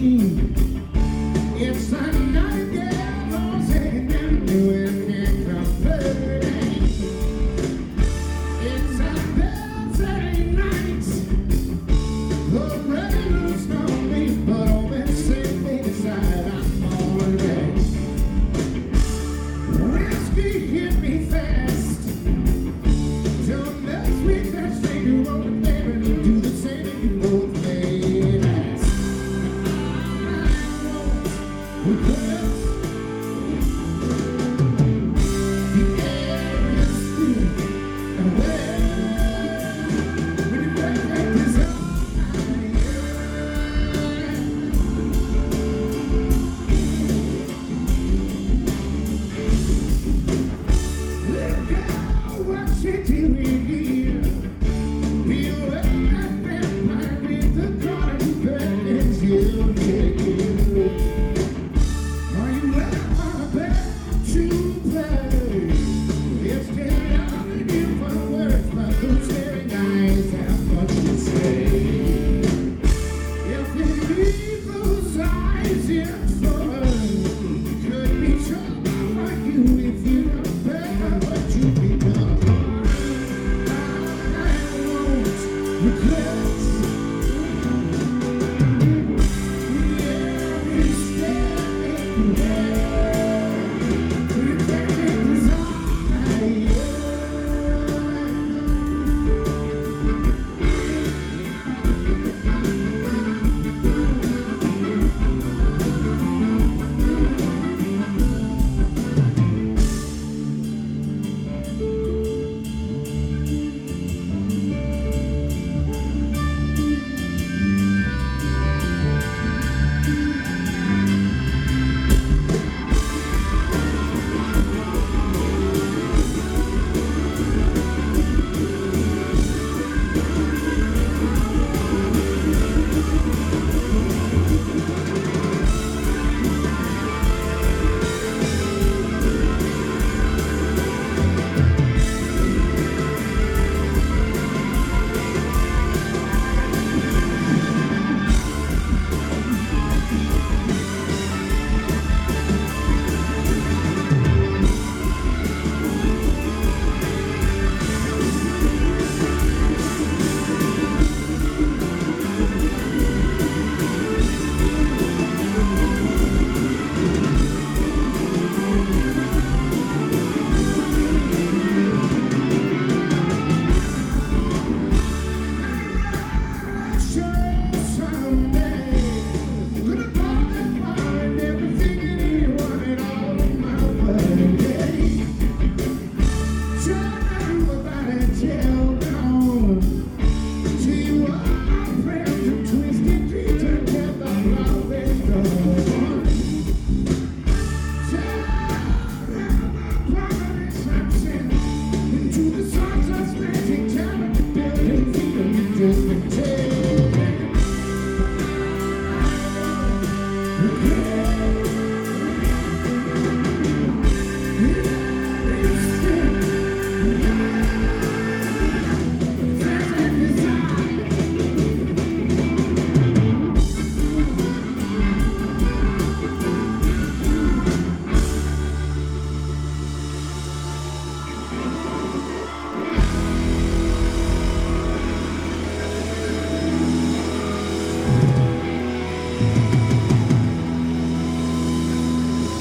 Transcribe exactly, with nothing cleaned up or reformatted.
It's a nightingale singing doing it complaining. It's a Thursday night. The rain's gonna be, but always safely inside. I'm already. Whiskey hit me fast. Till next week, let's take you over there and do the same if you both made us. We